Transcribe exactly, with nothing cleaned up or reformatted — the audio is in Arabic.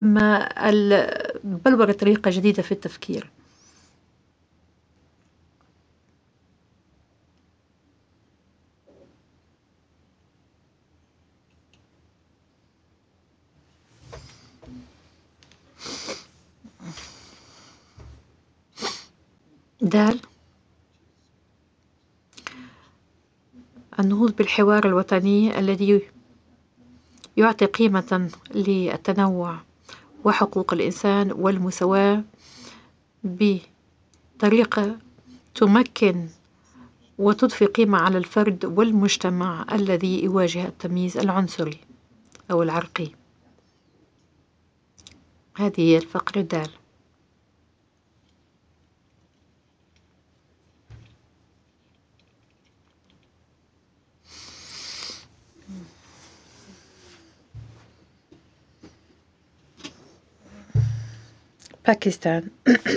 ما ال بلور طريقة جديدة في التفكير. د النهوض بالحوار الوطني الذي يعطي قيمة للتنوع وحقوق الإنسان والمساواة بطريقة تمكن وتضفي قيمة على الفرد والمجتمع الذي يواجه التمييز العنصري أو العرقي. هذه هي الفقرة الدال. باكستان